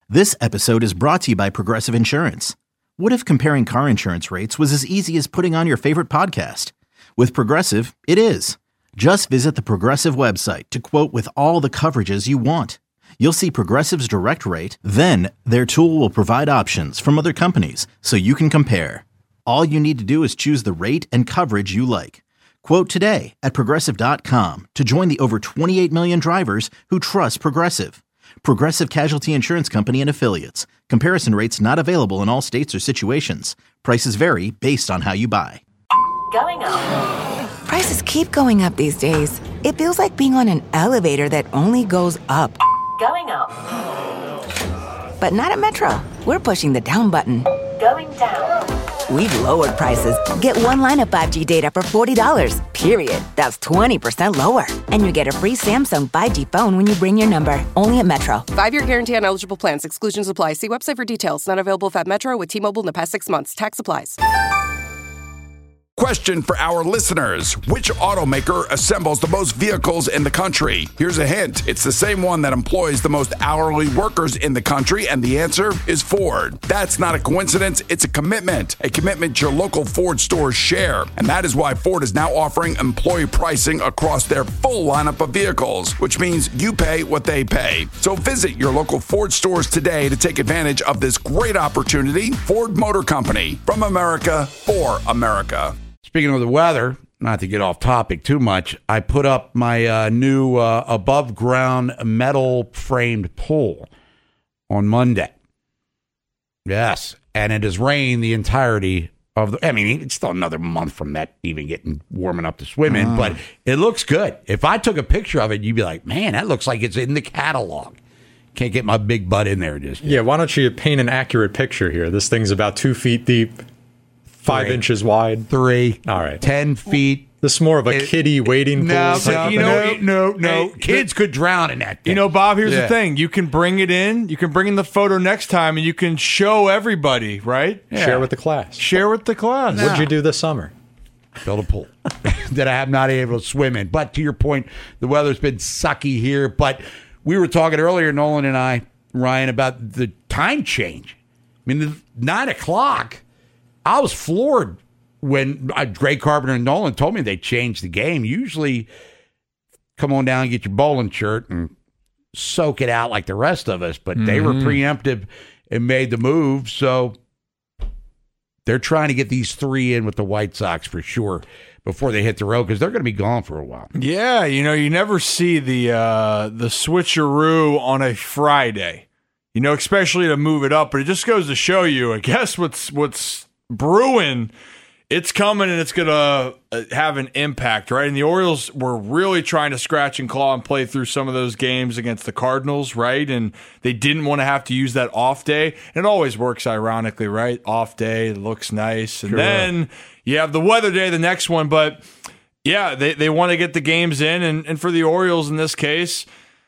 This episode is brought to you by Progressive Insurance. What if comparing car insurance rates was as easy as putting on your favorite podcast? With Progressive, it is. Just visit the Progressive website to quote with all the coverages you want. You'll see Progressive's direct rate, then their tool will provide options from other companies so you can compare. All you need to do is choose the rate and coverage you like. Quote today at Progressive.com to join the over 28 million drivers who trust Progressive. Progressive Casualty Insurance Company and Affiliates. Comparison rates not available in all states or situations. Prices vary based on how you buy. Going up. Prices keep going up these days. It feels like being on an elevator that only goes up. Going up. But not at Metro. We're pushing the down button. Going down. We've lowered prices. Get one line of 5G data for $40, period. That's 20% lower. And you get a free Samsung 5G phone when you bring your number. Only at Metro. 5-year guarantee on eligible plans. Exclusions apply. See website for details. Not available at Metro with T-Mobile in the past 6 months. Tax applies. Question for our listeners. Which automaker assembles the most vehicles in the country? Here's a hint. It's the same one that employs the most hourly workers in the country, and the answer is Ford. That's not a coincidence. It's a commitment your local Ford stores share. And that is why Ford is now offering employee pricing across their full lineup of vehicles, which means you pay what they pay. So visit your local Ford stores today to take advantage of this great opportunity. Ford Motor Company, from America for America. Speaking of the weather, not to get off topic too much, I put up my new above-ground metal-framed pool on Monday. Yes, and it has rained the entirety of the... I mean, it's still another month from that even getting warm enough to swim in, but it looks good. If I took a picture of it, you'd be like, man, that looks like it's in the catalog. Can't get my big butt in there just yet. Yeah, why don't you paint an accurate picture here? This thing's about 2 feet deep. 5 inches wide. 3. All right. 10 feet. This is more of a kiddie wading pool. No. Kids could drown in that thing. You know, Bob, here's the thing. You can bring it in. You can bring in the photo next time, and you can show everybody, right? Yeah. Share with the class. What'd you do this summer? Build a pool that I have not able to swim in. But to your point, the weather's been sucky here. But we were talking earlier, Nolan and I, Ryan, about the time change. I mean, the 9 o'clock... I was floored when Greg Carpenter and Nolan told me they changed the game. Usually, come on down and get your bowling shirt and soak it out like the rest of us. But they were preemptive and made the move. So they're trying to get these 3 in with the White Sox for sure before they hit the road because they're going to be gone for a while. Yeah, you know, you never see the switcheroo on a Friday. You know, especially to move it up. But it just goes to show you, I guess, what's brewing, it's coming and it's going to have an impact, right? And the Orioles were really trying to scratch and claw and play through some of those games against the Cardinals, right? And they didn't want to have to use that off day. And it always works ironically, right? Off day, looks nice. And then you have the weather day, the next one. But yeah, they want to get the games in. And for the Orioles in this case,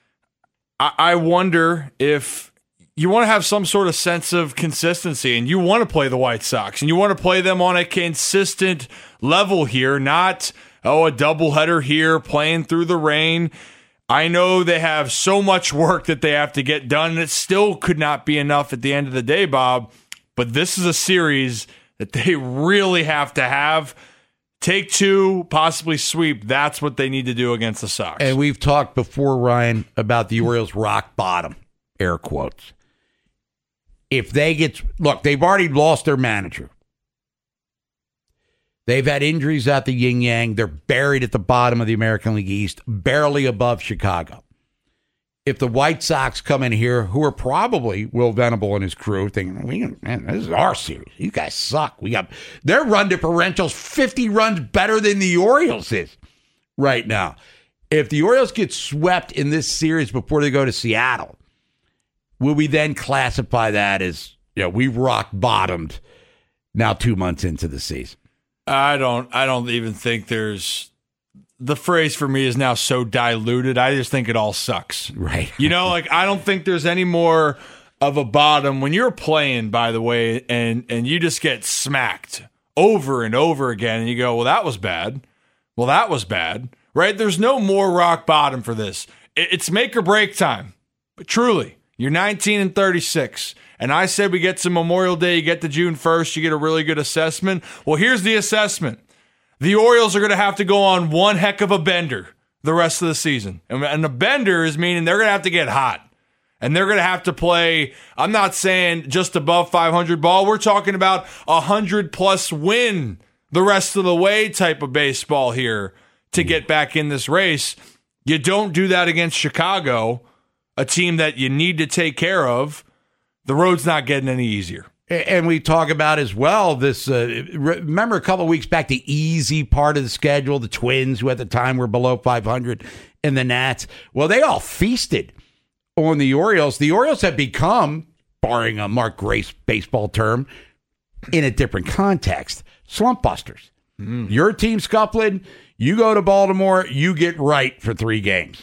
I wonder if you want to have some sort of sense of consistency, and you want to play the White Sox, and you want to play them on a consistent level here, not, a doubleheader here, playing through the rain. I know they have so much work that they have to get done, and it still could not be enough at the end of the day, Bob, but this is a series that they really have to have. Take 2, possibly sweep. That's what they need to do against the Sox. And we've talked before, Ryan, about the Orioles' rock bottom, air quotes. If they look, they've already lost their manager. They've had injuries at the yin-yang. They're buried at the bottom of the American League East, barely above Chicago. If the White Sox come in here, who are probably Will Venable and his crew, thinking, man, this is our series. You guys suck. Their run differential's 50 runs better than the Orioles is right now. If the Orioles get swept in this series before they go to Seattle, will we then classify that as, we rock bottomed now 2 months into the season? I don't even think there's, the phrase for me is now so diluted. I just think it all sucks. Right. I don't think there's any more of a bottom when you're playing, by the way, and you just get smacked over and over again, and you go, well, that was bad. Well, that was bad. Right? There's no more rock bottom for this. It's make or break time. But truly. You're 19-36. And I said we get to Memorial Day, you get to June 1st, you get a really good assessment. Well, here's the assessment. The Orioles are going to have to go on one heck of a bender the rest of the season. And the bender is meaning they're going to have to get hot. And they're going to have to play, I'm not saying just above 500 ball. We're talking about 100-plus win the rest of the way type of baseball here to get back in this race. You don't do that against Chicago, a team that you need to take care of. The road's not getting any easier. And we talk about as well this, remember a couple of weeks back, the easy part of the schedule, the Twins, who at the time were below 500, and the Nats. Well, they all feasted on the Orioles. The Orioles have become, barring a Mark Grace baseball term, in a different context, slump busters. Your team scuffling, you go to Baltimore, you get right for 3 games.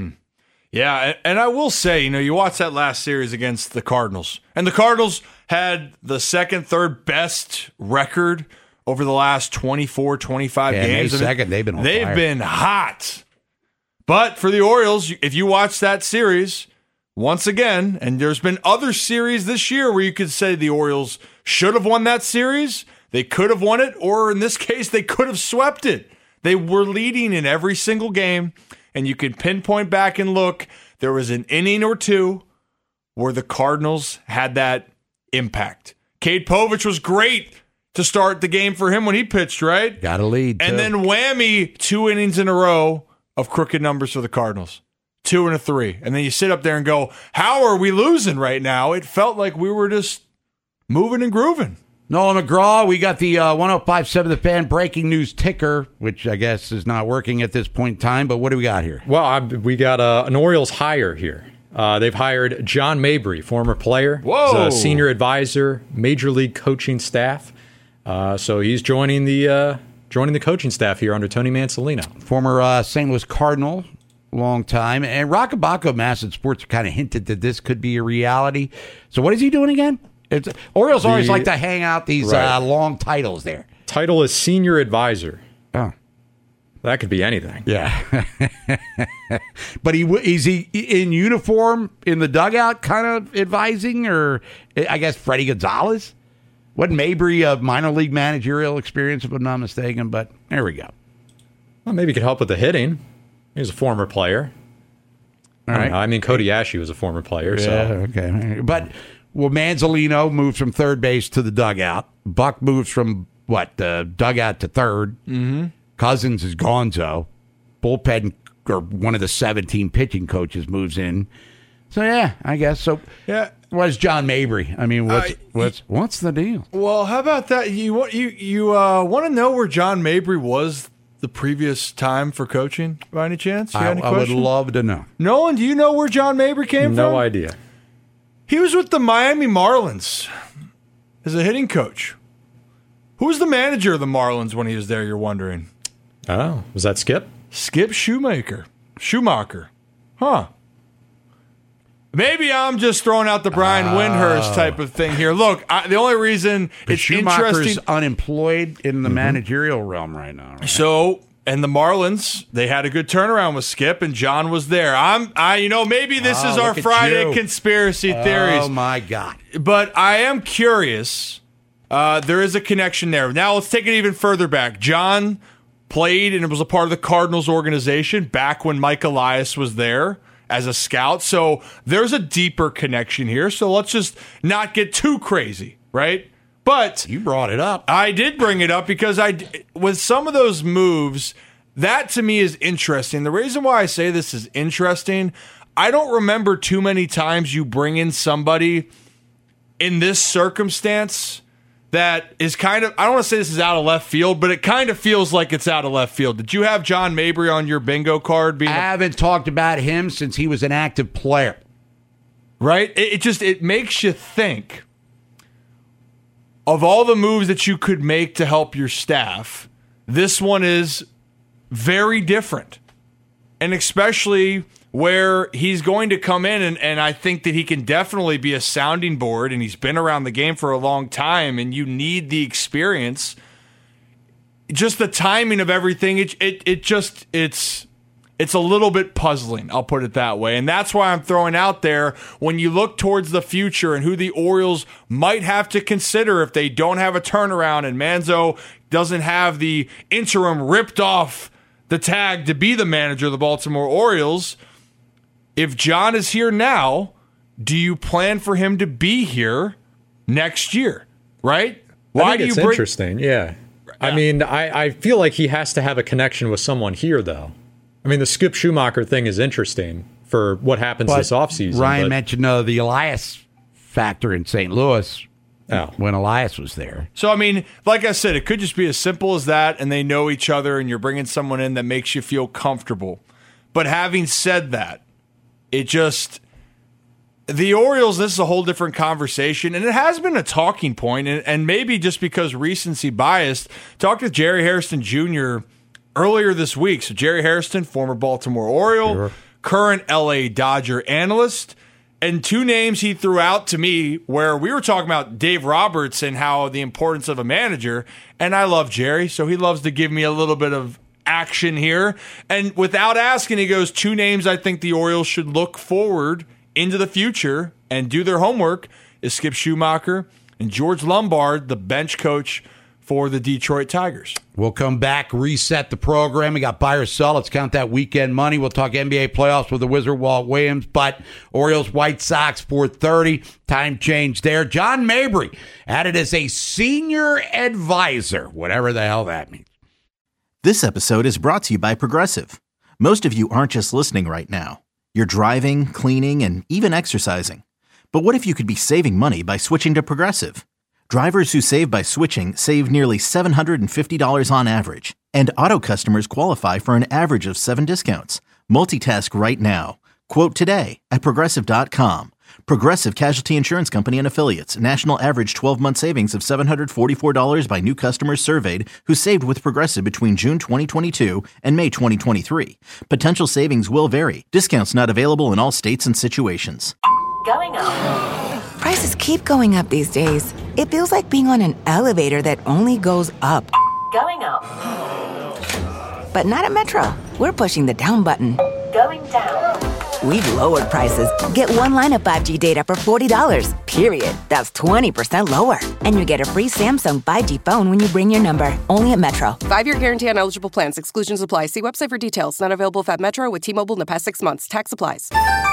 Yeah, and I will say, you watch that last series against the Cardinals, and the Cardinals had the second, third best record over the last 24, 25 games. They've been on They've fire. been hot. But for the Orioles, if you watch that series, once again, and there's been other series this year where you could say the Orioles should have won that series, they could have won it, or in this case, they could have swept it. They were leading in every single game, and you could pinpoint back and look. There was an inning or two where the Cardinals had that impact. Cade Povich was great to start the game for him when he pitched, right? Got a lead, And too. then whammy, 2 innings in a row of crooked numbers for the Cardinals. 2 and a 3. And then you sit up there and go, how are we losing right now? It felt like we were just moving and grooving. Nolan McGraw, we got the 105.7 The Fan breaking news ticker, which I guess is not working at this point in time, but what do we got here? Well, we got an Orioles hire here. They've hired John Mabry, former player. Whoa. He's a senior advisor, major league coaching staff. So he's joining the coaching staff here under Tony Mansolino. Former St. Louis Cardinal, long time. And Rockabaco Masson Sports kind of hinted that this could be a reality. So what is he doing again? Orioles always like to hang out these long titles there. Title is senior advisor. Oh. That could be anything. Yeah. But is he in uniform in the dugout kind of advising? Or I guess Freddie Gonzalez? Wasn't Mabry a minor league managerial experience, if I'm not mistaken? But there we go. Well, maybe he could help with the hitting. He's a former player. All right. I mean, Cody Ashe was a former player. Yeah, So okay. But, Manzolino moves from third base to the dugout. Buck moves from, the dugout to third. Mm-hmm. Cousins is gonzo. Bullpen, or one of the 17 pitching coaches, moves in. So, yeah, I guess. So, Yeah. what's John Mabry? I mean, what's the deal? Well, how about that? You want to know where John Mabry was the previous time for coaching, by any chance? You got any I would question? love to know. Nolan, do you know where John Mabry came from? no idea. He was with the Miami Marlins as a hitting coach. Who was the manager of the Marlins when he was there, you're wondering? Oh, was that Skip? Skip Schumacher. Huh. Maybe I'm just throwing out the Brian Windhurst type of thing here. Look, the only reason it's Schumacher's interesting... unemployed in the managerial realm right now. Right? So, and the Marlins, they had a good turnaround with Skip, and John was there. Maybe this is our look at Friday you. conspiracy theories. Oh, my God. But I am curious. There is a connection there. Now, let's take it even further back. John played and it was a part of the Cardinals organization back when Mike Elias was there as a scout. So there's a deeper connection here. So let's just not get too crazy, right? But You brought it up. I did bring it up because with some of those moves, that to me is interesting. The reason why I say this is interesting, I don't remember too many times you bring in somebody in this circumstance that is kind of, I don't want to say this is out of left field, but it kind of feels like it's out of left field. Did you have John Mabry on your bingo card? I haven't talked about him since he was an active player. Right? It makes you think of all the moves that you could make to help your staff. This one is very different. And especially where he's going to come in, and I think that he can definitely be a sounding board, and he's been around the game for a long time, and you need the experience. Just the timing of everything, it's It's a little bit puzzling, I'll put it that way. And that's why I'm throwing out there, when you look towards the future and who the Orioles might have to consider if they don't have a turnaround and Manzo doesn't have the interim ripped off the tag to be the manager of the Baltimore Orioles, if John is here now, do you plan for him to be here next year? Right? Why do you bring... interesting, yeah. I mean, I feel like he has to have a connection with someone here, though. I mean, the Skip Schumacher thing is interesting for what happens this offseason. Ryan mentioned the Elias factor in St. Louis when Elias was there. So, I mean, like I said, it could just be as simple as that, and they know each other, and you're bringing someone in that makes you feel comfortable. But having said that, it just... The Orioles, this is a whole different conversation, and it has been a talking point, and maybe just because recency biased. Talked with Jerry Hairston Jr. earlier this week. So Jerry Hairston, former Baltimore Oriole, current LA Dodger analyst, and two names he threw out to me where we were talking about Dave Roberts and how the importance of a manager, and I love Jerry, so he loves to give me a little bit of action here. And without asking, he goes, two names I think the Orioles should look forward into the future and do their homework is Skip Schumacher and George Lombard, the bench coach for the Detroit Tigers. We'll come back, reset the program. We got buy or sell. Let's count that weekend money. We'll talk NBA playoffs with the Wizard Walt Williams, but Orioles, White Sox, 4:30. Time change there. John Mabry added as a senior advisor, whatever the hell that means. This episode is brought to you by Progressive. Most of you aren't just listening right now. You're driving, cleaning, and even exercising. But what if you could be saving money by switching to Progressive? Drivers who save by switching save nearly $750 on average. And auto customers qualify for an average of 7 discounts. Multitask right now. Quote today at Progressive.com. Progressive Casualty Insurance Company and Affiliates. National average 12-month savings of $744 by new customers surveyed who saved with Progressive between June 2022 and May 2023. Potential savings will vary. Discounts not available in all states and situations. Going up. Prices keep going up these days. It feels like being on an elevator that only goes up. Going up. But not at Metro. We're pushing the down button. Going down. We've lowered prices. Get one line of 5G data for $40, period. That's 20% lower. And you get a free Samsung 5G phone when you bring your number. Only at Metro. 5-year guarantee on eligible plans. Exclusions apply. See website for details. Not available if at Metro with T-Mobile in the past 6 months. Tax applies.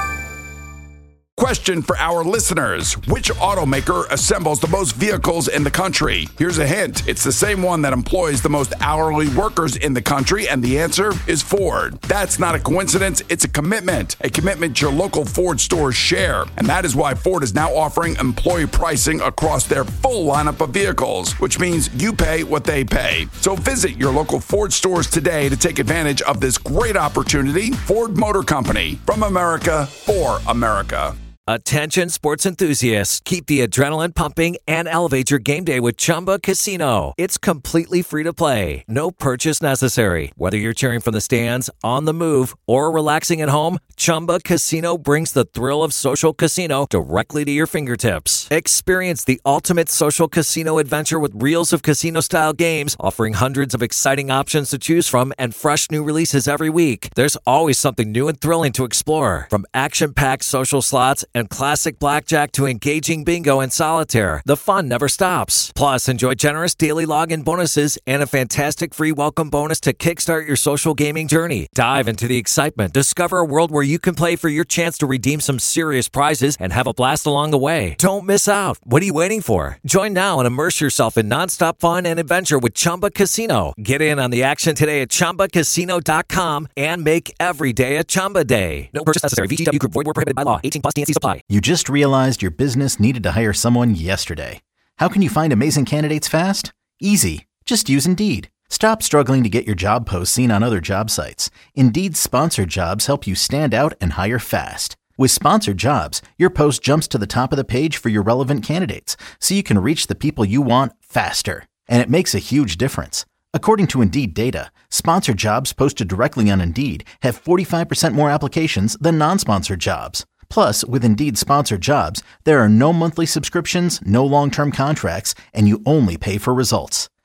Question for our listeners. Which automaker assembles the most vehicles in the country? Here's a hint. It's the same one that employs the most hourly workers in the country, and the answer is Ford. That's not a coincidence. It's a commitment your local Ford stores share. And that is why Ford is now offering employee pricing across their full lineup of vehicles, which means you pay what they pay. So visit your local Ford stores today to take advantage of this great opportunity. Ford Motor Company, from America for America. Attention sports enthusiasts, keep the adrenaline pumping and elevate your game day with Chumba Casino. It's completely free to play. No purchase necessary. Whether you're cheering from the stands, on the move, or relaxing at home, Chumba Casino brings the thrill of social casino directly to your fingertips. Experience the ultimate social casino adventure with reels of casino-style games, offering hundreds of exciting options to choose from and fresh new releases every week. There's always something new and thrilling to explore. From action-packed social slots and classic blackjack to engaging bingo and solitaire, the fun never stops. Plus, enjoy generous daily login bonuses and a fantastic free welcome bonus to kickstart your social gaming journey. Dive into the excitement. Discover a world where you can play for your chance to redeem some serious prizes and have a blast along the way. Don't miss out. What are you waiting for? Join now and immerse yourself in nonstop fun and adventure with Chumba Casino. Get in on the action today at ChumbaCasino.com and make every day a Chumba day. No purchase necessary. VGW Group. Void where prohibited by law. 18+ TNC supply. You just realized your business needed to hire someone yesterday. How can you find amazing candidates fast? Easy. Just use Indeed. Stop struggling to get your job posts seen on other job sites. Indeed's sponsored jobs help you stand out and hire fast. With sponsored jobs, your post jumps to the top of the page for your relevant candidates, so you can reach the people you want faster. And it makes a huge difference. According to Indeed data, sponsored jobs posted directly on Indeed have 45% more applications than non-sponsored jobs. Plus, with Indeed sponsored jobs, there are no monthly subscriptions, no long-term contracts, and you only pay for results.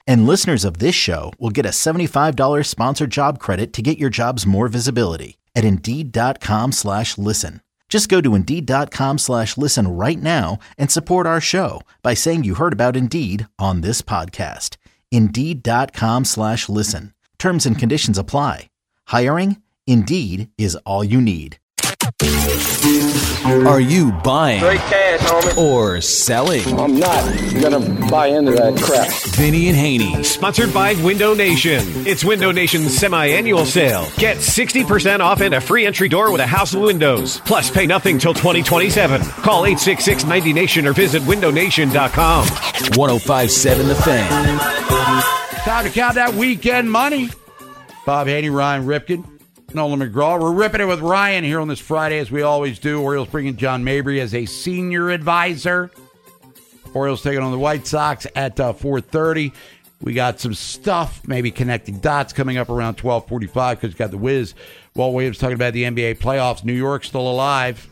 And listeners of this show will get a $75 sponsored job credit to get your jobs more visibility at Indeed.com/listen. Just go to Indeed.com/listen right now and support our show by saying you heard about Indeed on this podcast. Indeed.com/listen. Terms and conditions apply. Hiring? Indeed is all you need. Are you buying Straight cash, homie. or selling? I'm not gonna buy into that crap. Vinny and Haney. Sponsored by Window Nation. It's Window Nation's semi-annual sale. Get 60% off and a free entry door with a house of windows. Plus, pay nothing till 2027. Call 866-90-NATION or visit windownation.com. 105.7 The Fan. Time to count that weekend money. Bob Haney, Ryan Ripken, Nolan McGraw. We're ripping it with Ryan here on this Friday, as we always do. Orioles bringing John Mabry as a senior advisor. Orioles taking on the White Sox at 4:30. We got some stuff, maybe connecting dots, coming up around 12:45 because you got the Wiz. Walt Williams talking about the NBA playoffs. New York still alive.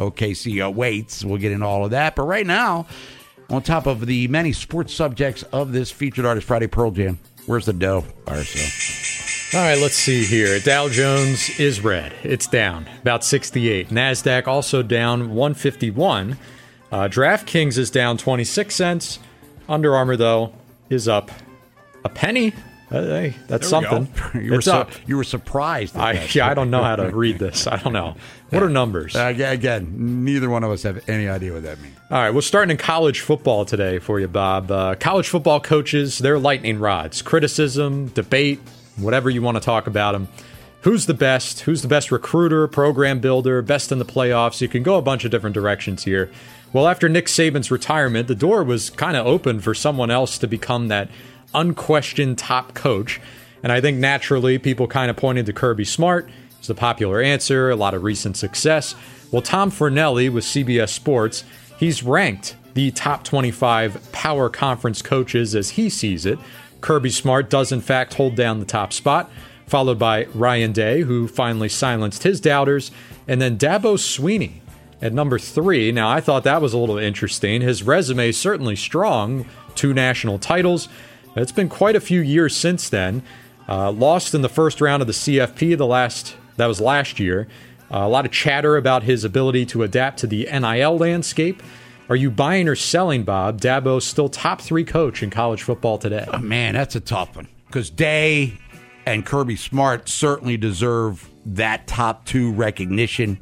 OKC waits. We'll get into all of that. But right now, on top of the many sports subjects of this featured artist Friday Pearl Jam, where's the dough, RSO? All right, let's see here. Dow Jones is red. It's down about 68. NASDAQ also down 151. DraftKings is down 26 cents. Under Armour, though, is up a penny. Hey, that's something. It's up. You were surprised. I don't know how to read this. I don't know. What are numbers? Again, neither one of us have any idea what that means. All right, we're starting in college football today for you, Bob. College football coaches, they're lightning rods. Criticism, debate, whatever you want to talk about them. Who's the best? Who's the best recruiter, program builder, best in the playoffs? You can go a bunch of different directions here. Well, after Nick Saban's retirement, the door was kind of open for someone else to become that unquestioned top coach. And I think naturally people kind of pointed to Kirby Smart. It's the popular answer, a lot of recent success. Well, Tom Fornelli with CBS Sports, he's ranked the top 25 power conference coaches as he sees it. Kirby Smart does, in fact, hold down the top spot, followed by Ryan Day, who finally silenced his doubters, and then Dabo Swinney at number 3. Now, I thought that was a little interesting. His resume is certainly strong, 2 national titles. It's been quite a few years since then. Lost in the first round of the CFP, that was last year. A lot of chatter about his ability to adapt to the NIL landscape. Are you buying or selling, Bob? Dabo's still top 3 coach in college football today. Oh, man, that's a tough one. Because Day and Kirby Smart certainly deserve that top 2 recognition.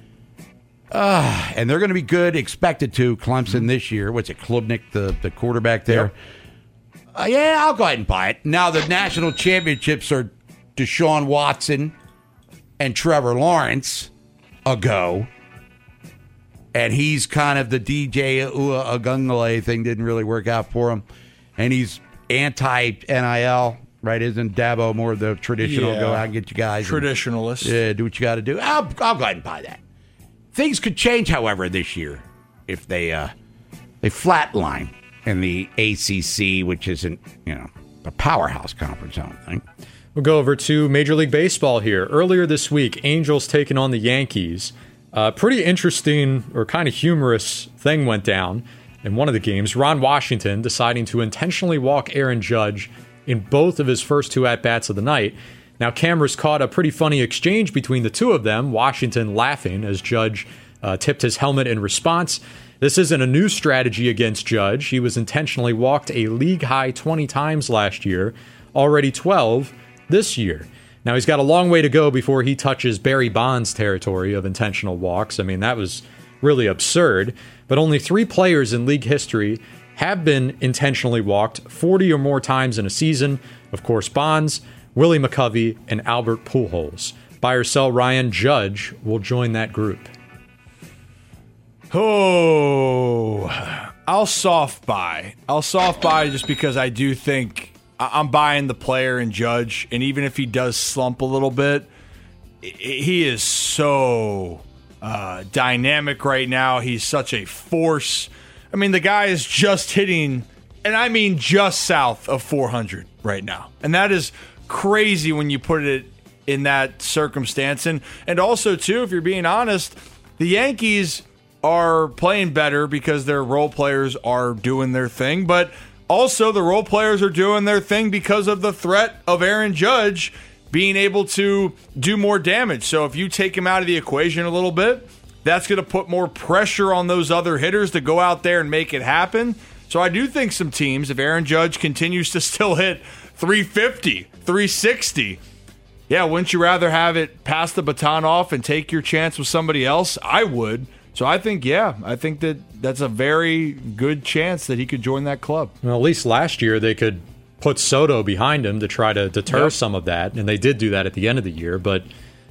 And they're going to be good, expected to, Clemson this year. What's it, Klubnik, the quarterback there? Yep. Yeah, I'll go ahead and buy it. Now, the national championships are Deshaun Watson and Trevor Lawrence ago. And he's kind of the DJ Agungale thing didn't really work out for him. And he's anti-NIL, right? Isn't Dabo more the traditional, go out and get you guys? Traditionalist. Yeah, do what you got to do. I'll go ahead and buy that. Things could change, however, this year if they flatline in the ACC, which isn't, a powerhouse conference, I don't think. We'll go over to Major League Baseball here. Earlier this week, Angels taking on the Yankees. Pretty interesting or kind of humorous thing went down in one of the games. Ron Washington deciding to intentionally walk Aaron Judge in both of his first 2 at-bats of the night. Now, cameras caught a pretty funny exchange between the 2 of them, Washington laughing as Judge tipped his helmet in response. This isn't a new strategy against Judge. He was intentionally walked a league-high 20 times last year, already 12 this year. Now, he's got a long way to go before he touches Barry Bonds' territory of intentional walks. I mean, that was really absurd. But only 3 players in league history have been intentionally walked 40 or more times in a season. Of course, Bonds, Willie McCovey, and Albert Pujols. Buy or sell, Ryan, Judge will join that group. Oh, I'll soft buy. Just because I do think I'm buying the player and Judge, and even if he does slump a little bit, he is so dynamic right now. He's such a force. I mean, the guy is just hitting, and I mean just south of 400 right now. And that is crazy when you put it in that circumstance. And also, too, if you're being honest, the Yankees are playing better because their role players are doing their thing. But Also, the role players are doing their thing because of the threat of Aaron Judge being able to do more damage. So if you take him out of the equation a little bit, that's going to put more pressure on those other hitters to go out there and make it happen. So I do think some teams, if Aaron Judge continues to still hit 350, 360, yeah, wouldn't you rather have it pass the baton off and take your chance with somebody else? I would. So I think that's a very good chance that he could join that club. Well, at least last year they could put Soto behind him to try to deter some of that, and they did do that at the end of the year, but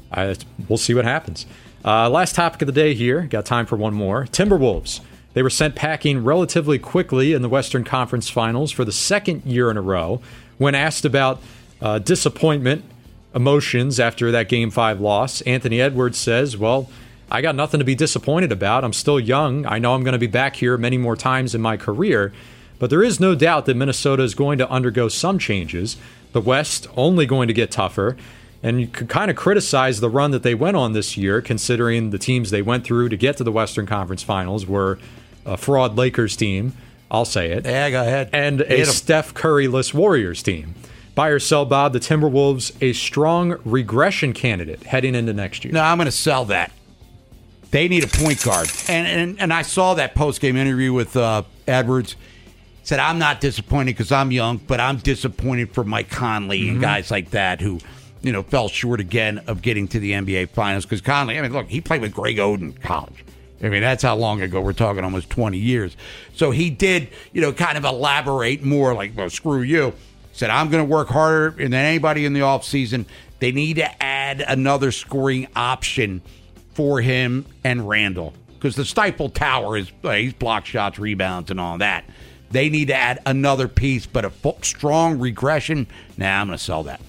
we'll see what happens. Last topic of the day here. Got time for one more. Timberwolves. They were sent packing relatively quickly in the Western Conference Finals for the second year in a row. When asked about disappointment, emotions after that Game 5 loss, Anthony Edwards says, well, I got nothing to be disappointed about. I'm still young. I know I'm going to be back here many more times in my career. But there is no doubt that Minnesota is going to undergo some changes. The West only going to get tougher. And you could kind of criticize the run that they went on this year, considering the teams they went through to get to the Western Conference Finals were a fraud Lakers team, I'll say it. Yeah, go ahead. And a Steph Curry-less Warriors team. Buy or sell, Bob, the Timberwolves a strong regression candidate heading into next year? No, I'm going to sell that. They need a point guard. And I saw that post-game interview with Edwards. Said, I'm not disappointed because I'm young, but I'm disappointed for Mike Conley and guys like that who, fell short again of getting to the NBA Finals. Because Conley, look, he played with Greg Oden in college. That's how long ago. We're talking almost 20 years. So he did, kind of elaborate more like, well, screw you. Said, I'm going to work harder than anybody in the offseason. They need to add another scoring option for him and Randall. Because the Stifle Tower he's block shots, rebounds, and all that. They need to add another piece, but a strong regression. I'm going to sell that.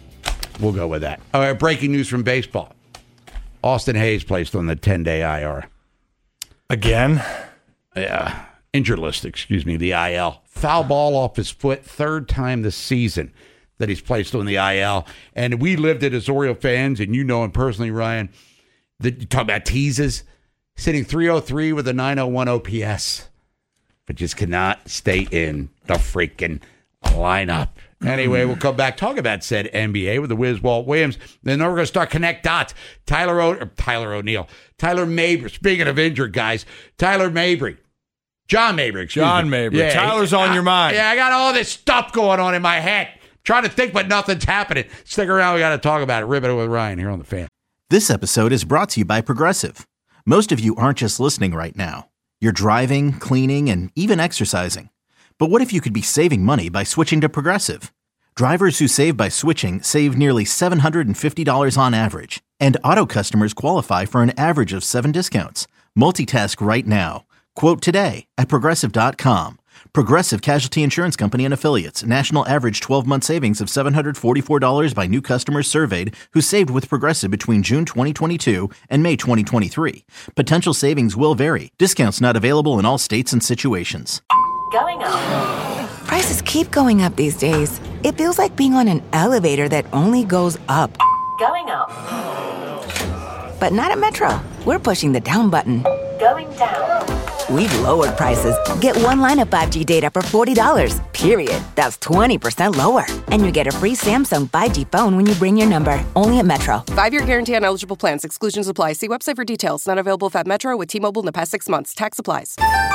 We'll go with that. All right, breaking news from baseball. Austin Hayes placed on the 10-day IR. Again? Yeah. Injured list, the IL. Foul ball off his foot, third time this season that he's placed on the IL. And we lived it as Oriole fans, and you know him personally, Ryan. You talk about teases. Sitting 303 with a 901 OPS. But just cannot stay in the freaking lineup. Anyway, we'll come back, talk about said NBA with the Wiz Walt Williams. Then we're going to start connect dots. Tyler Mabry. Speaking of injured guys, Tyler Mabry. John Mabry, excuse me. John Mabry. Yeah, Tyler's on your mind. Yeah, I got all this stuff going on in my head. Trying to think, but nothing's happening. Stick around. We got to talk about it. Rip it with Ryan here on The Fan. This episode is brought to you by Progressive. Most of you aren't just listening right now. You're driving, cleaning, and even exercising. But what if you could be saving money by switching to Progressive? Drivers who save by switching save nearly $750 on average. And auto customers qualify for an average of 7 discounts. Multitask right now. Quote today at Progressive.com. Progressive Casualty Insurance Company and Affiliates. National average 12-month savings of $744 by new customers surveyed who saved with Progressive between June 2022 and May 2023. Potential savings will vary. Discounts not available in all states and situations. Going up. Prices keep going up these days. It feels like being on an elevator that only goes up. Going up. But not at Metro. We're pushing the down button. Going down. We've lowered prices. Get one line of 5G data for $40, period. That's 20% lower. And you get a free Samsung 5G phone when you bring your number. Only at Metro. 5-year guarantee on eligible plans. Exclusions apply. See website for details. Not available if at Metro with T-Mobile in the past 6 months. Tax applies.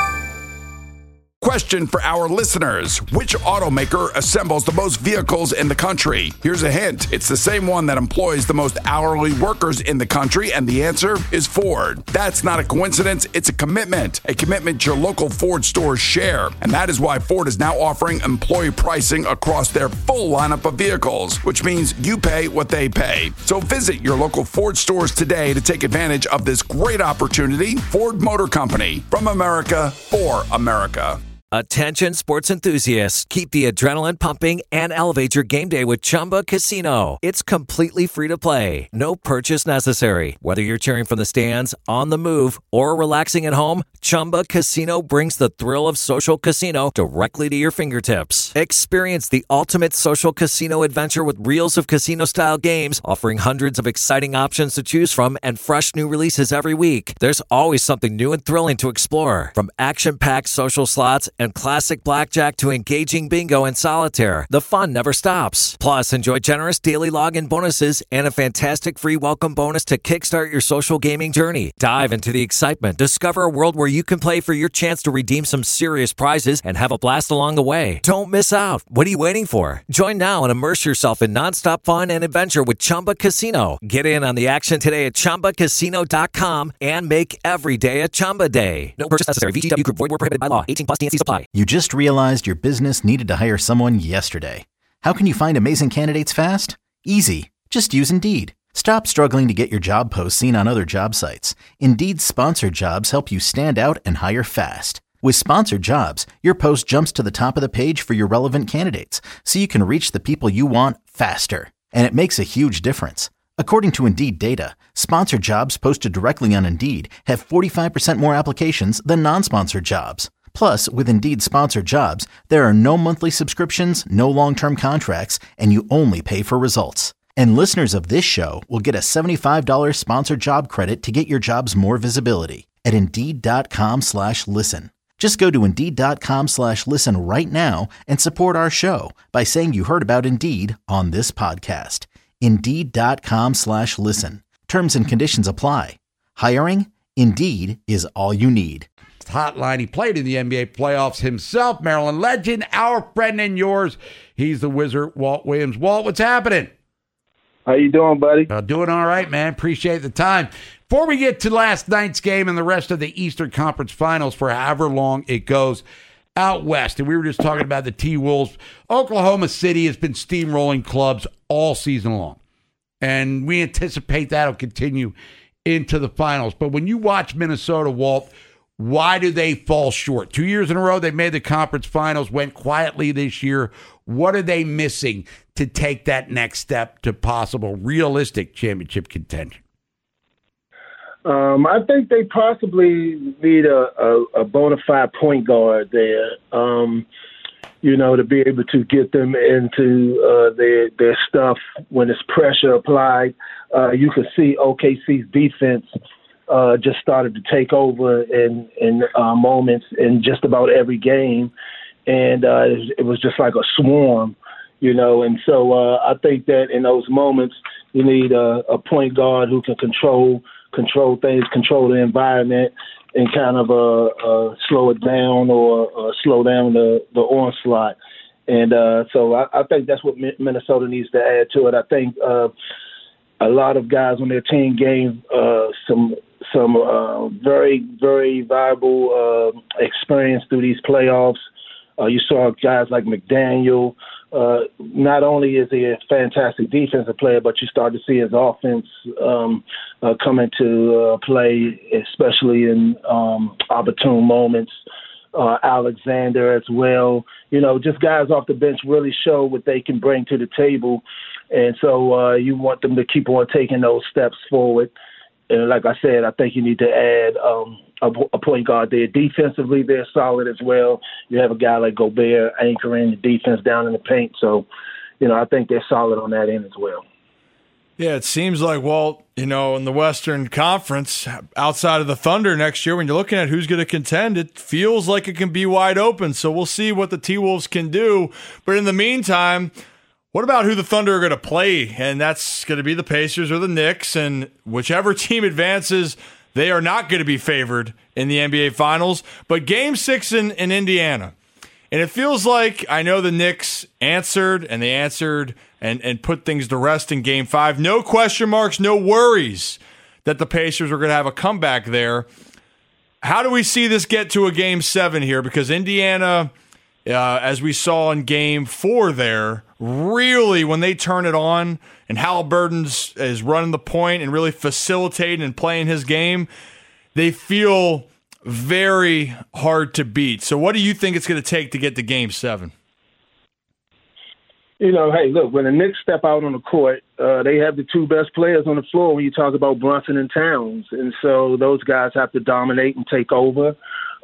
Question for our listeners. Which automaker assembles the most vehicles in the country? Here's a hint. It's the same one that employs the most hourly workers in the country, and the answer is Ford. That's not a coincidence. It's a commitment your local Ford stores share. And that is why Ford is now offering employee pricing across their full lineup of vehicles, which means you pay what they pay. So visit your local Ford stores today to take advantage of this great opportunity. Ford Motor Company, from America, for America. Attention sports enthusiasts, keep the adrenaline pumping and elevate your game day with Chumba Casino. It's completely free to play. No purchase necessary. Whether you're cheering from the stands, on the move, or relaxing at home, Chumba Casino brings the thrill of social casino directly to your fingertips. Experience the ultimate social casino adventure with reels of casino-style games, offering hundreds of exciting options to choose from and fresh new releases every week. There's always something new and thrilling to explore, from action-packed social slots and classic blackjack to engaging bingo and solitaire, the fun never stops. Plus, enjoy generous daily login bonuses and a fantastic free welcome bonus to kickstart your social gaming journey. Dive into the excitement. Discover a world where you can play for your chance to redeem some serious prizes and have a blast along the way. Don't miss out. What are you waiting for? Join now and immerse yourself in nonstop fun and adventure with Chumba Casino. Get in on the action today at ChumbaCasino.com and make every day a Chumba day. No purchase necessary. VGW Group. Void where prohibited by law. 18 plus TNCs apply. You just realized your business needed to hire someone yesterday. How can you find amazing candidates fast? Easy. Just use Indeed. Stop struggling to get your job posts seen on other job sites. Indeed's sponsored jobs help you stand out and hire fast. With sponsored jobs, your post jumps to the top of the page for your relevant candidates, so you can reach the people you want faster. And it makes a huge difference. According to Indeed data, sponsored jobs posted directly on Indeed have 45% more applications than non-sponsored jobs. Plus, with Indeed sponsored jobs, there are no monthly subscriptions, no long-term contracts, and you only pay for results. And listeners of this show will get a $75 sponsored job credit to get your jobs more visibility at Indeed.com/listen. Just go to Indeed.com/listen right now and support our show by saying you heard about Indeed on this podcast. Indeed.com/listen. Terms and conditions apply. Hiring? Indeed is all you need. Hotline. He played in the NBA playoffs himself. Maryland legend, our friend and yours. He's the Wizard, Walt Williams. Walt, what's happening? How you doing, buddy? Doing all right, man. Appreciate the time. Before we get to last night's game and the rest of the Eastern Conference Finals for however long it goes out west, and we were just talking about the T-Wolves, Oklahoma City has been steamrolling clubs all season long, and we anticipate that'll continue into the finals. But when you watch Minnesota, Walt, why do they fall short? 2 years in a row, they made the conference finals, went quietly this year. What are they missing to take that next step to possible realistic championship contention? I think they possibly need a bona fide point guard there, to be able to get them into their stuff when it's pressure applied. You can see OKC's defense just started to take over in moments in just about every game, and it was just like a swarm, and so I think that in those moments you need a point guard who can control things, control the environment, and kind of slow it down or slow down the onslaught. And so I think that's what Minnesota needs to add to it. I think a lot of guys on their team gained some very, very valuable experience through these playoffs. You saw guys like McDaniel. Not only is he a fantastic defensive player, but you start to see his offense come into play, especially in opportune moments. Alexander as well. Just guys off the bench really show what they can bring to the table. And so you want them to keep on taking those steps forward. And like I said, I think you need to add a point guard there. Defensively, they're solid as well. You have a guy like Gobert anchoring the defense down in the paint. So, I think they're solid on that end as well. Yeah, it seems like, Walt, in the Western Conference, outside of the Thunder next year, when you're looking at who's going to contend, it feels like it can be wide open. So we'll see what the T-Wolves can do. But in the meantime, what about who the Thunder are going to play? And that's going to be the Pacers or the Knicks. And whichever team advances, they are not going to be favored in the NBA Finals. But Game 6 in Indiana. And it feels like, I know the Knicks answered, and they answered and put things to rest in Game 5. No question marks, no worries that the Pacers were going to have a comeback there. How do we see this get to a Game 7 here? Because Indiana, as we saw in Game 4 there, really, when they turn it on and Halliburton is running the point and really facilitating and playing his game, they feel very hard to beat. So what do you think it's going to take to get to Game 7? Hey, look, when the Knicks step out on the court, they have the two best players on the floor when you talk about Brunson and Towns. And so those guys have to dominate and take over.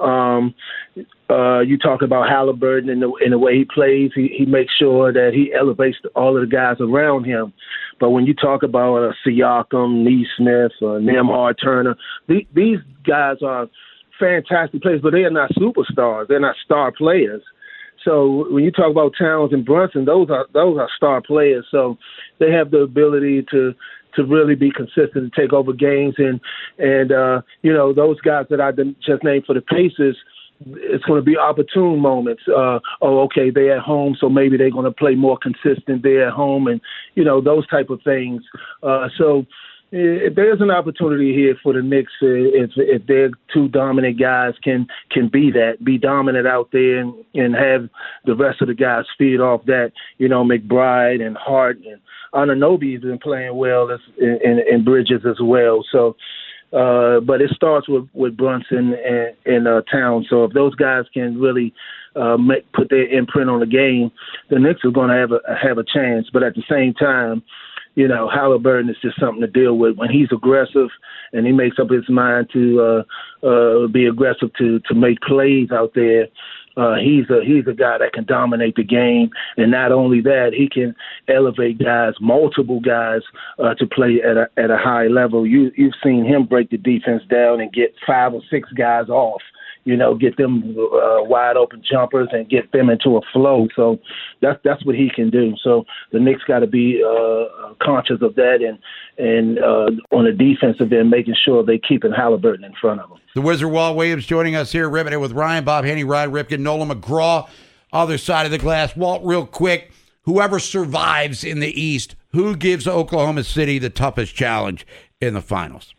You talk about Halliburton and the way he plays. He makes sure that he elevates all of the guys around him. But when you talk about Siakam, Neesmith, Nembhard, Turner, these guys are fantastic players, but they are not superstars. They're not star players. So when you talk about Towns and Brunson, those are star players. So they have the ability to really be consistent, to take over games, and those guys that I just named for the Pacers, it's going to be opportune moments. Okay, they're at home, so maybe they're going to play more consistent. They're at home, and those type of things. So there's an opportunity here for the Knicks if their two dominant guys can be dominant out there and have the rest of the guys feed off that. McBride and Hart and Anunoby's been playing well in Bridges as well. So. But it starts with Brunson and Towns. So if those guys can really put their imprint on the game, the Knicks are going to have a chance. But at the same time, Halliburton is just something to deal with. When he's aggressive and he makes up his mind to be aggressive to make plays out there, he's a guy that can dominate the game, and not only that, he can elevate guys, multiple guys, to play at a high level. You've seen him break the defense down and get 5 or 6 guys off. Get them wide open jumpers and get them into a flow. So that's what he can do. So the Knicks got to be conscious of that and on the defensive end, making sure they keeping Halliburton in front of them. The Wizard Walt Williams joining us here, Riveted with Ryan, Bob Haney, Ryan Ripken, Nolan McGraw, other side of the glass. Walt, real quick, whoever survives in the East, who gives Oklahoma City the toughest challenge in the finals?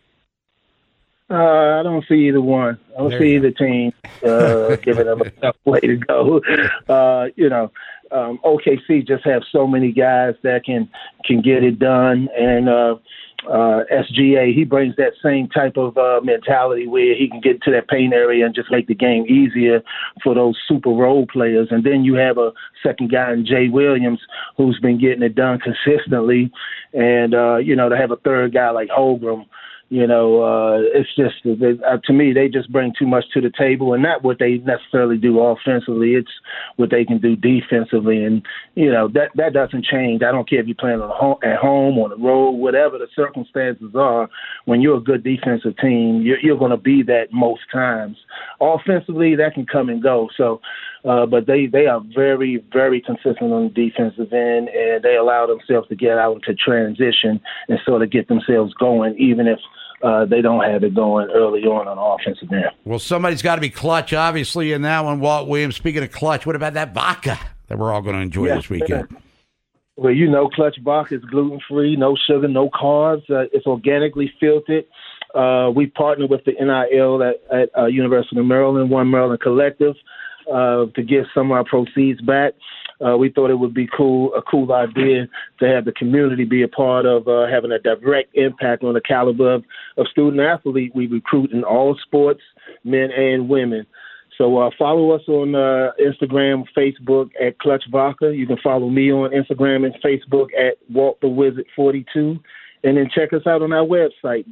I don't see either one. I don't see either team giving them a tough way to go. OKC just have so many guys that can get it done, and SGA, he brings that same type of mentality where he can get to that paint area and just make the game easier for those super role players. And then you have a second guy in Jay Williams who's been getting it done consistently, and to have a third guy like Holmgren. It's just, to me, they just bring too much to the table, and not what they necessarily do offensively. It's what they can do defensively, and, that doesn't change. I don't care if you're playing at home, on the road, whatever the circumstances are. When you're a good defensive team, you're going to be that most times. Offensively, that can come and go. So, but they are very, very consistent on the defensive end, and they allow themselves to get out into transition and sort of get themselves going, even if they don't have it going early on offensive end. Well, somebody's got to be clutch, obviously, in that one. Walt Williams, speaking of clutch, what about that vodka that we're all going to enjoy this weekend? Well, Clutch vodka is gluten-free, no sugar, no carbs. It's organically filtered. We partnered with the NIL at University of Maryland, One Maryland Collective, to give some of our proceeds back. We thought it would be a cool idea to have the community be a part of having a direct impact on the caliber of student athlete we recruit in all sports, men and women. So follow us on Instagram, Facebook at Clutch Vodka. You can follow me on Instagram and Facebook at Walt the Wizard 42, and then check us out on our website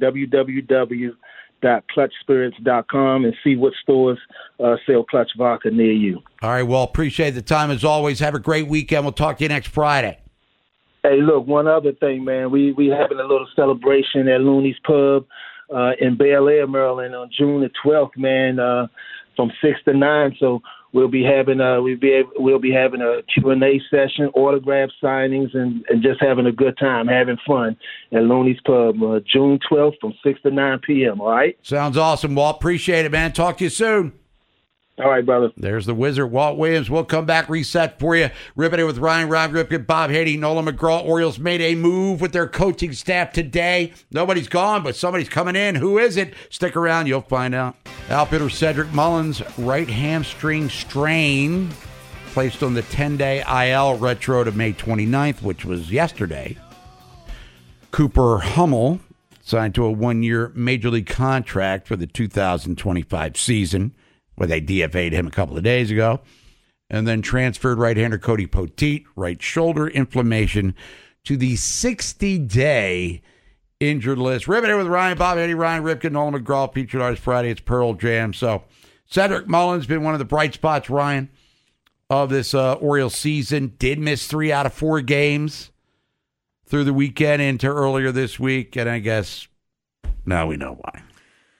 www.clutchspirits.com and see what stores sell Clutch Vodka near you. All right, well, appreciate the time as always. Have a great weekend. We'll talk to you next Friday. Hey, look, one other thing, man. We having a little celebration at Looney's Pub in Bel Air, Maryland on June the 12th, man, from 6 to 9. So we'll be having a Q&A session, autograph signings, and just having a good time, having fun at Looney's Pub, June 12th from 6 to 9 p.m., all right? Sounds awesome, Walt. Appreciate it, man. Talk to you soon. All right, brother. There's the Wizard, Walt Williams. We'll come back, reset for you. Riveted with Ryan, Rob Ripken, Bob Haney, Nolan McGraw. Orioles made a move with their coaching staff today. Nobody's gone, but somebody's coming in. Who is it? Stick around. You'll find out. Outfitter Cedric Mullins, right hamstring strain, placed on the 10-day IL retro to May 29th, which was yesterday. Cooper Hummel signed to a one-year Major League contract for the 2025 season, where they DFA'd him a couple of days ago, and then transferred right-hander Cody Poteet, right shoulder inflammation, to the 60-day injured list. Riveted with Ryan, Bob Haney, Ryan Ripken, Nolan McGraw, featured artist Friday. It's Pearl Jam. So Cedric Mullins been one of the bright spots, Ryan, of this Orioles season. Did miss 3 out of 4 games through the weekend into earlier this week, and I guess now we know why.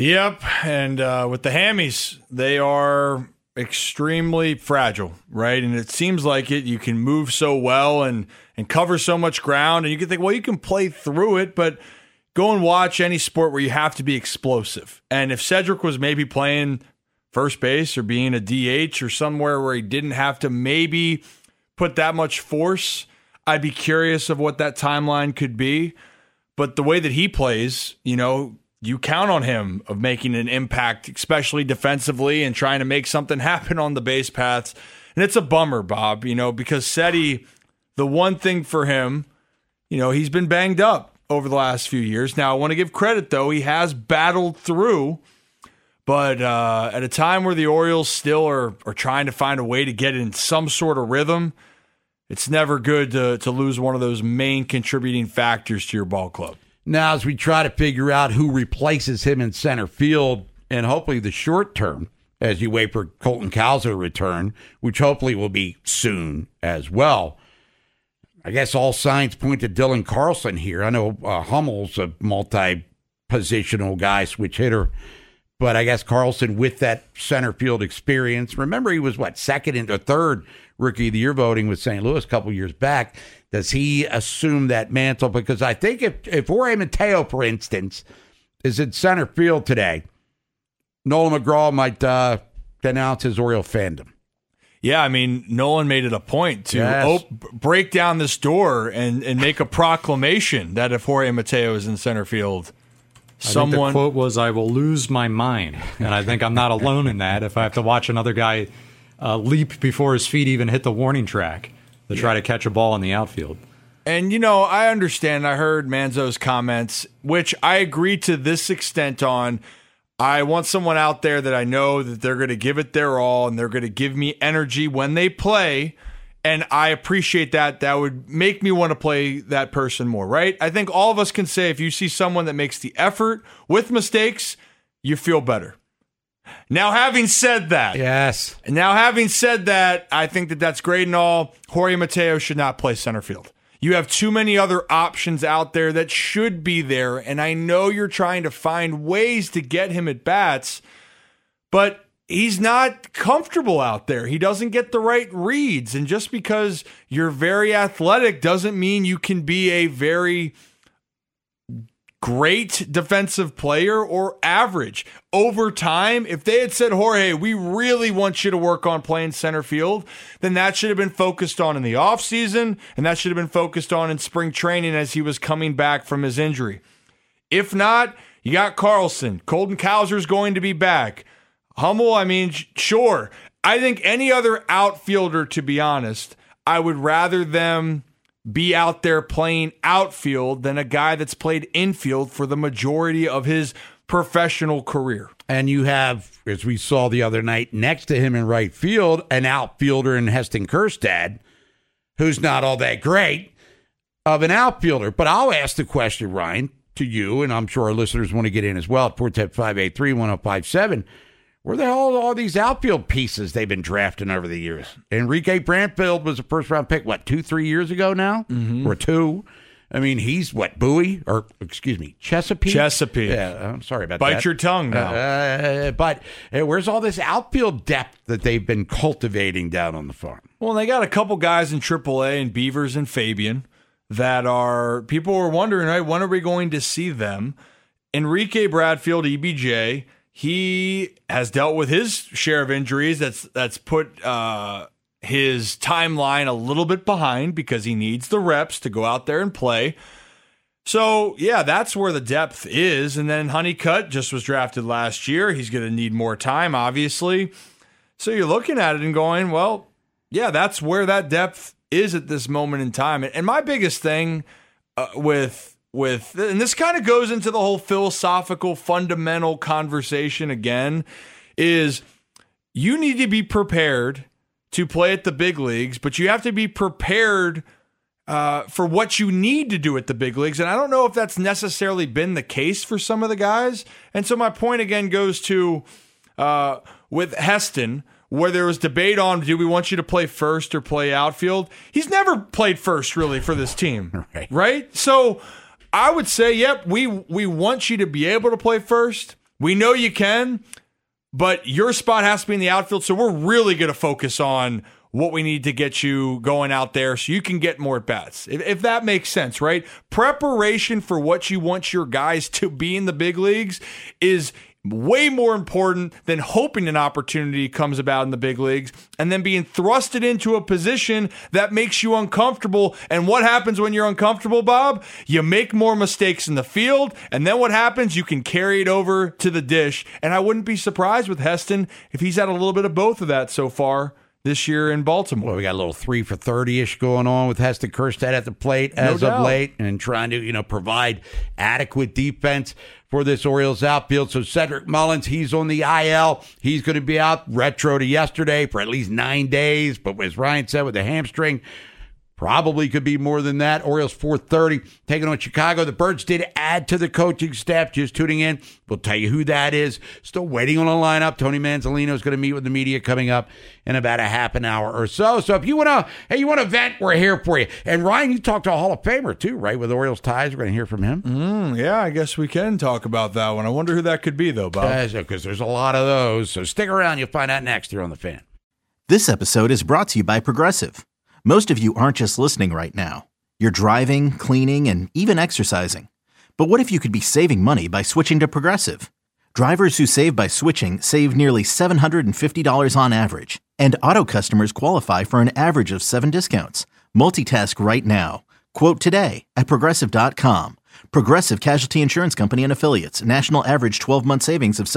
Yep, and with the hammies, they are extremely fragile, right? And it seems like it. You can move so well and cover so much ground, and you can think, well, you can play through it, but go and watch any sport where you have to be explosive. And if Cedric was maybe playing first base or being a DH or somewhere where he didn't have to maybe put that much force, I'd be curious of what that timeline could be. But the way that he plays, you count on him of making an impact, especially defensively and trying to make something happen on the base paths. And it's a bummer, Bob, because Cedi, the one thing for him, he's been banged up over the last few years. Now, I want to give credit, though. He has battled through, but at a time where the Orioles still are trying to find a way to get in some sort of rhythm, it's never good to lose one of those main contributing factors to your ball club. Now, as we try to figure out who replaces him in center field, and hopefully the short term, as you wait for Colton Cowser to return, which hopefully will be soon as well, I guess all signs point to Dylan Carlson here. I know Hummel's a multi-positional guy, switch hitter, but I guess Carlson with that center field experience. Remember, he was, second and third Rookie of the Year voting with St. Louis a couple years back. Does he assume that mantle? Because I think if Jorge Mateo, for instance, is in center field today, Nolan McGraw might denounce his Oriole fandom. Yeah, I mean, Nolan made it a point to break down this door and make a proclamation that if Jorge Mateo is in center field, I think the quote was, "I will lose my mind." And I think I'm not alone in that if I have to watch another guy leap before his feet even hit the warning track to try to catch a ball in the outfield. And, I understand. I heard Manzo's comments, which I agree to this extent on. I want someone out there that I know that they're going to give it their all and they're going to give me energy when they play. And I appreciate that. That would make me want to play that person more, right? I think all of us can say if you see someone that makes the effort with mistakes, you feel better. Now, having said that, I think that that's great and all. Jorge Mateo should not play center field. You have too many other options out there that should be there, and I know you're trying to find ways to get him at bats, but he's not comfortable out there. He doesn't get the right reads, and just because you're very athletic doesn't mean you can be a very great defensive player or average. Over time, if they had said, Jorge, we really want you to work on playing center field, then that should have been focused on in the offseason, and that should have been focused on in spring training as he was coming back from his injury. If not, you got Carlson. Colton Cowser's going to be back. Hummel, sure. I think any other outfielder, to be honest, I would rather them be out there playing outfield than a guy that's played infield for the majority of his professional career. And you have, as we saw the other night, next to him in right field, an outfielder in Heston Kjerstad, who's not all that great of an outfielder. But I'll ask the question, Ryan, to you, and I'm sure our listeners want to get in as well at 410-583-1057. Where the hell are all these outfield pieces they've been drafting over the years? Enrique Brantfield was a first-round pick, 2-3 years ago now? Mm-hmm. Or 2? He's Bowie? Or, excuse me, Chesapeake? Chesapeake. Yeah, I'm sorry about that. Bite your tongue now. But where's all this outfield depth that they've been cultivating down on the farm? Well, they got a couple guys in AAA and Beavers and Fabian that are, people were wondering, right, when are we going to see them? Enrique Bradfield, EBJ, he has dealt with his share of injuries. That's put his timeline a little bit behind because he needs the reps to go out there and play. So, yeah, that's where the depth is. And then Honeycutt just was drafted last year. He's going to need more time, obviously. So you're looking at it and going, well, yeah, that's where that depth is at this moment in time. And my biggest thing with and this kind of goes into the whole philosophical, fundamental conversation again, is you need to be prepared to play at the big leagues, but you have to be prepared for what you need to do at the big leagues. And I don't know if that's necessarily been the case for some of the guys. And so my point again goes to with Heston, where there was debate on, do we want you to play first or play outfield? He's never played first really for this team, right? So I would say, yep, we want you to be able to play first, We know you can, but your spot has to be in the outfield, so we're really going to focus on what we need to get you going out there so you can get more at-bats. If that makes sense, right? Preparation for what you want your guys to be in the big leagues is way more important than hoping an opportunity comes about in the big leagues and then being thrusted into a position that makes you uncomfortable. And what happens when you're uncomfortable, Bob? You make more mistakes in the field, and then what happens? You can carry it over to the dish. And I wouldn't be surprised with Heston if he's had a little bit of both of that so far this year in Baltimore. Well, we got a little 3 for 30-ish going on with Heston Kjerstad at the plate as of late, and trying to, provide adequate defense for this Orioles outfield. So Cedric Mullins, he's on the IL. He's going to be out retro to yesterday for at least 9 days. But as Ryan said, with the hamstring, probably could be more than that. Orioles 4:30 taking on Chicago. The Birds did add to the coaching staff. Just tuning in, we'll tell you who that is. Still waiting on a lineup. Tony Manzolino is going to meet with the media coming up in about a half an hour or so. So if you want to vent, we're here for you. And Ryan, you talked to a Hall of Famer too, right? With Orioles ties, we're going to hear from him. Yeah, I guess we can talk about that one. I wonder who that could be, though, Bob. Because there's a lot of those. So stick around. You'll find out next here on The Fan. This episode is brought to you by Progressive. Most of you aren't just listening right now. You're driving, cleaning, and even exercising. But what if you could be saving money by switching to Progressive? Drivers who save by switching save nearly $750 on average. And auto customers qualify for an average of 7 discounts. Multitask right now. Quote today at Progressive.com. Progressive Casualty Insurance Company and Affiliates. National average 12-month savings of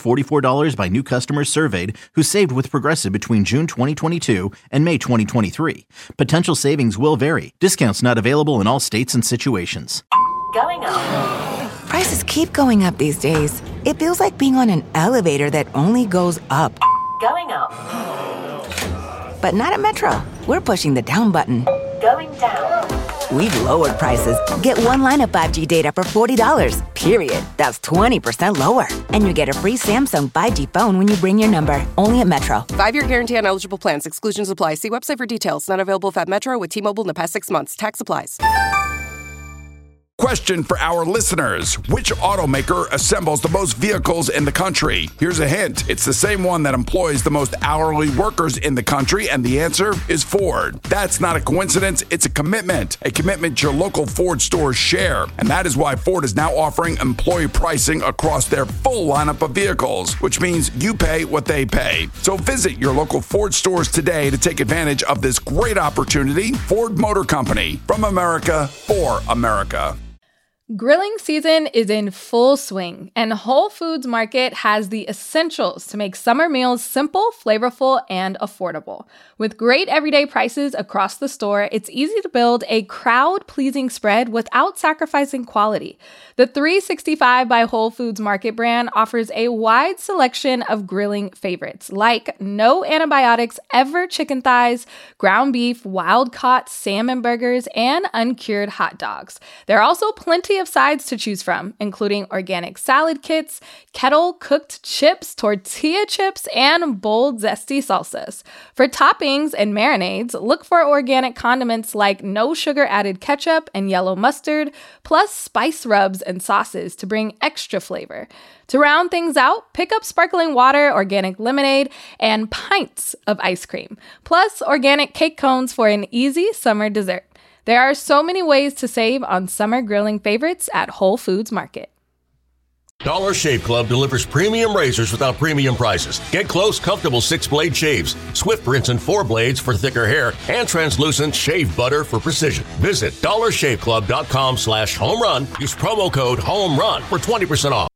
$744 by new customers surveyed who saved with Progressive between June 2022 and May 2023. Potential savings will vary. Discounts not available in all states and situations. Going up. Prices keep going up these days. It feels like being on an elevator that only goes up. Going up. But not at Metro. We're pushing the down button. Going down. We've lowered prices. Get one line of 5G data for $40, period. That's 20% lower. And you get a free Samsung 5G phone when you bring your number. Only at Metro. 5-year guarantee on eligible plans. Exclusions apply. See website for details. Not available at Metro with T-Mobile in the past 6 months. Tax applies. Question for our listeners. Which automaker assembles the most vehicles in the country? Here's a hint. It's the same one that employs the most hourly workers in the country, and the answer is Ford. That's not a coincidence. It's a commitment your local Ford stores share. And that is why Ford is now offering employee pricing across their full lineup of vehicles, which means you pay what they pay. So visit your local Ford stores today to take advantage of this great opportunity. Ford Motor Company, from America for America. Grilling season is in full swing, and Whole Foods Market has the essentials to make summer meals simple, flavorful, and affordable. With great everyday prices across the store, it's easy to build a crowd-pleasing spread without sacrificing quality. The 365 by Whole Foods Market brand offers a wide selection of grilling favorites, like no antibiotics ever chicken thighs, ground beef, wild-caught salmon burgers, and uncured hot dogs. There are also plenty of sides to choose from, including organic salad kits, kettle-cooked chips, tortilla chips, and bold, zesty salsas. For toppings and marinades, look for organic condiments like no sugar-added ketchup and yellow mustard, plus spice rubs and sauces to bring extra flavor. To round things out, pick up sparkling water, organic lemonade, and pints of ice cream, plus organic cake cones for an easy summer dessert. There are so many ways to save on summer grilling favorites at Whole Foods Market. Dollar Shave Club delivers premium razors without premium prices. Get close, comfortable 6-blade shaves, swift rinse and 4 blades for thicker hair, and translucent shave butter for precision. Visit dollarshaveclub.com/homerun. Use promo code HOMERUN for 20% off.